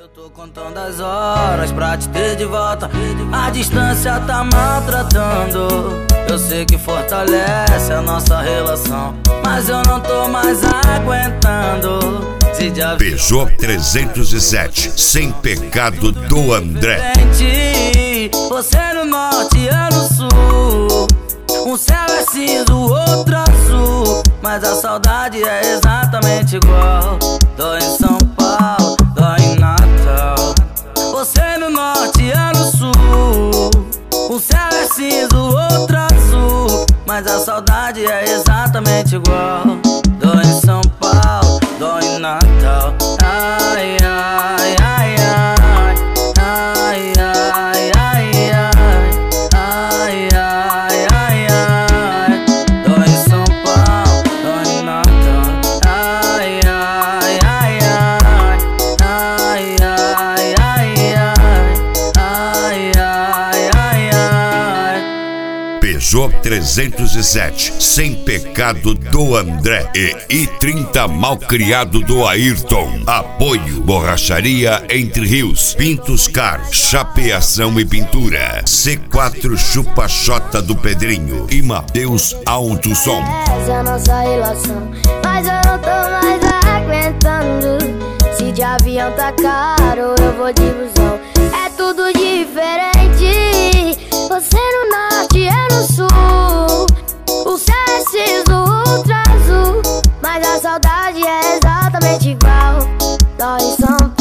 Eu tô contando as horas pra te ter de volta. A distância tá maltratando. Eu sei que fortalece a nossa relação, mas eu não tô mais aguentando. Peugeot 307, sem pecado do André. Você no norte e eu no sul. Um céu é cinza, o outro azul, mas a saudade é exatamente igual. Dói em São Paulo, dói em Natal. Você no norte e eu no sul. Um céu é cinza, o outro azul, mas a saudade é exatamente igual. Dói em São Paulo, dói em Natal. Ai, ai, ai, ai. Ai, ai, ai, ai. Ai, ai, ai, ai. Dói em São Paulo, dói em Natal. Ai, ai, ai, ai. Ai, ai, ai, ai. Ai, ai, ai, ai. Peugeot 307, sem pecado do André e i30 malcriado do Ayrton. Apoio Borracharia Entre Rios, Pintos Car, chapeação e pintura. C4 Chupa-Chota do Pedrinho e Mateus Alto Som. Essa é a nossa relação, mas eu não tô mais aguentando. Se de avião tá caro, eu vou de busão. É tudo diferente. Você no norte, eu no sul. O céu é cinza, o outro azul, mas a saudade é exatamente igual. Dói em São